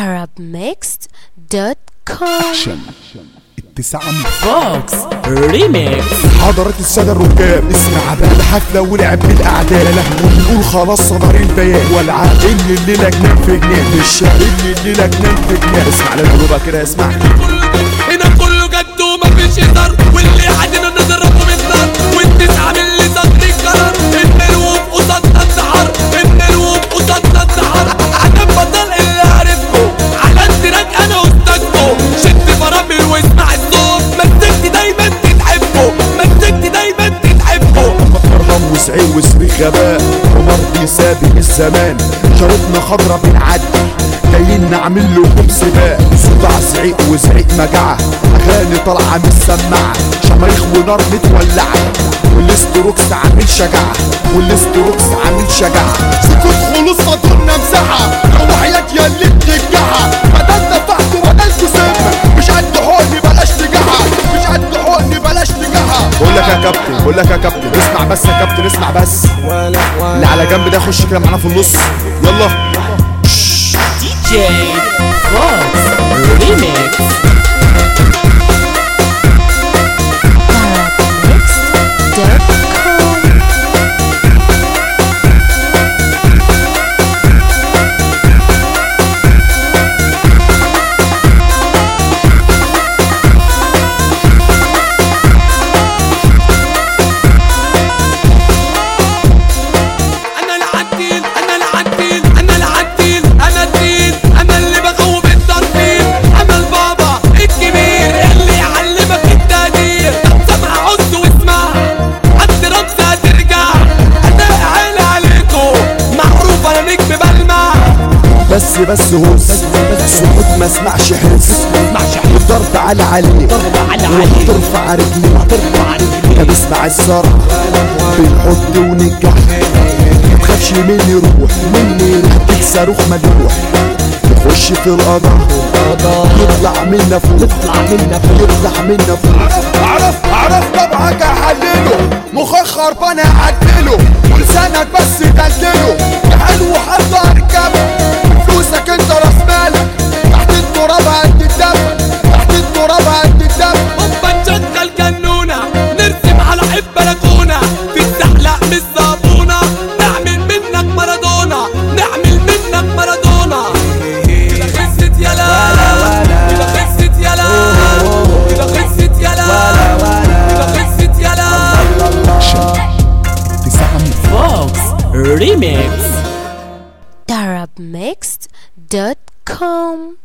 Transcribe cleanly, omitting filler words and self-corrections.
arabmixed.com. التسعة فوكس ريميكس. حضرت السادة الركاب اسمع بقى الحفلة ولعب بالأعداء ونقول خلاص صدر البيان والعقل الليلة جنان في جنان مش اللي الليلة جنان في جنان. اسمع للقلوبة كده اسمع هنا كله جد ومفيش هزار واللي عادنا نضربه بالنار والتسعة من اللي صدري القرار النلوب قصادنا السحر النلوب قصادنا السحر انا البطل اللي عارفكم على التراك انا استاذكم شد فرامل واسمع الصوت مزجتي دايما تتعبكم مزجتي دايما تتعبكم. مكرم وسعيد وسري غباء ومرضي سابق الزمان شرطنا خضرة بنعدي جايين نعمل لكم سباق صداع زعيق وزعيق مجعة اغاني طالعة من السماعة شماريخ ونار متولعة والاستروكس عامل شجاعة والاستروكس عامل شجاعة سكوت خلوص صدرنا مساحة لو حياتي يا اللي بترجعها بدل دفعتوا بدلتوا سم مش قد حقني بلاش تجاحة مش قد حقني بلاش تجاحة. بقول لك يا كابتن بقول لك يا كابتن اسمع بس يا كابتن اسمع بس اللي على جنب ده خش كده معانا في النص يلا DJ Fox Remix. بس هوس سكوت ما اسمعش حس الضرب على عليه ترفع رجلي طب اسمع الزرع بنحط وننجح ما تخافش مني روح هديك صاروخ مدروح نخش في القضاء يطلع منا فوق يطلع منا فوق عرف طبعك هحلله مخك خربان هعدله ولسانك بس دلدله حلو حتى اركبه فلوسك انت راس مالك تحت التراب قد الدفن تحت التراب قد الدفن. هوبا نشغل جنونة نرسم على حب بلكونة تتزحلق من الصابونة نعمل منك مارادونا نعمل منك مارادونا. كده خست يلا كده خست يلا كده خست يلا كده خست يلا. Fox Remix. arabmixed.com.